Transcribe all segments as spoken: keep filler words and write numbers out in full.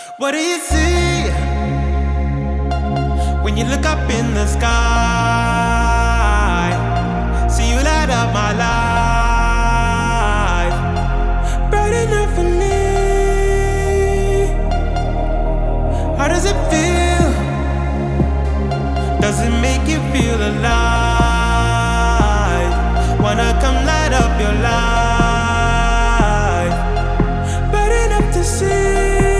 What do you see when you look up in the sky? See you light up my life, bright enough for me. How does it feel? Does it make you feel alive? Wanna come light up your life, bright enough to see.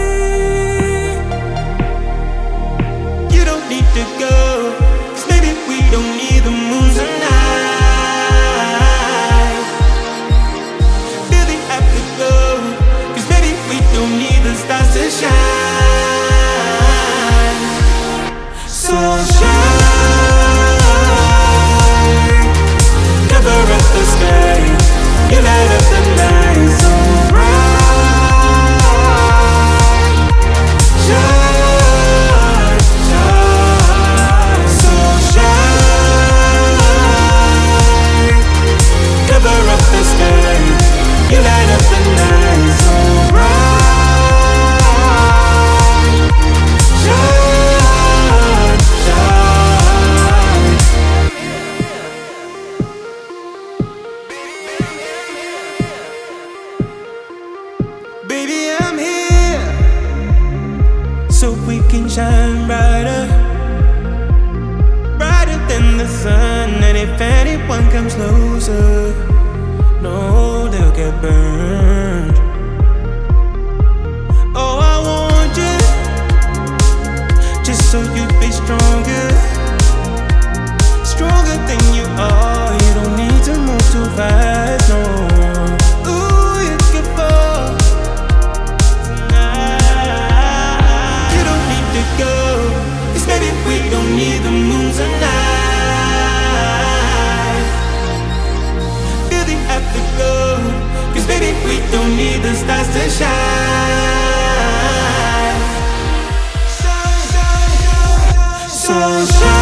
To go, 'cause maybe we don't need the moon tonight. Feel the afterglow, 'cause maybe we don't need the stars to shine. So shine, cover up the sky, you light up the night so bright. Shine. You light up the night so bright. Shine, shine. Baby, I'm here so we can shine brighter, brighter than the sun. And if anyone comes closer, no, they'll get burned. Oh, I want you, just so you be stronger, stronger than you are. You don't need to move too fast, no. Ooh, you can fall tonight. You don't need to go, 'cause maybe we don't need the moon tonight. Feel the afterglow, 'cause baby, we don't need the stars to shine. Shine, shine, shine, shine. So shine.